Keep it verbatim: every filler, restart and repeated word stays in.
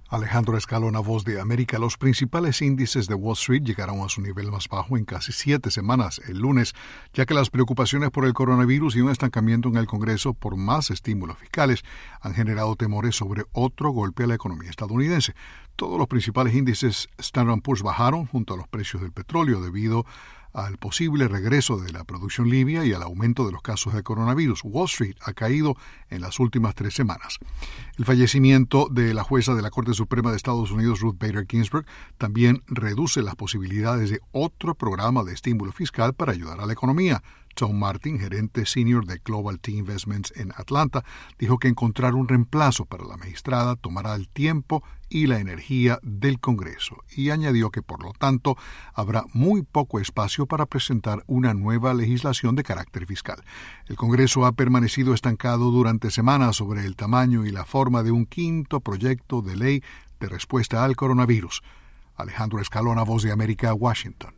Alejandro Escalona, Voz de América. Los principales índices de Wall Street llegaron a su nivel más bajo en casi siete semanas el lunes, ya que las preocupaciones por el coronavirus y un estancamiento en el Congreso por más estímulos fiscales han generado temores sobre otro golpe a la economía estadounidense. Todos los principales índices Standard and Poor's bajaron junto a los precios del petróleo debido al posible regreso de la producción libia y al aumento de los casos de coronavirus. Wall Street ha caído en las últimas tres semanas. El fallecimiento de la jueza de la Corte Suprema de Estados Unidos, Ruth Bader Ginsburg, también reduce las posibilidades de otro programa de estímulo fiscal para ayudar a la economía. Tom Martin, gerente senior de Global T Investments en Atlanta, dijo que encontrar un reemplazo para la magistrada tomará el tiempo y la energía del Congreso, y añadió que, por lo tanto, habrá muy poco espacio para presentar una nueva legislación de carácter fiscal. El Congreso ha permanecido estancado durante semanas sobre el tamaño y la forma de un quinto proyecto de ley de respuesta al coronavirus. Alejandro Escalona, Voz de América, Washington.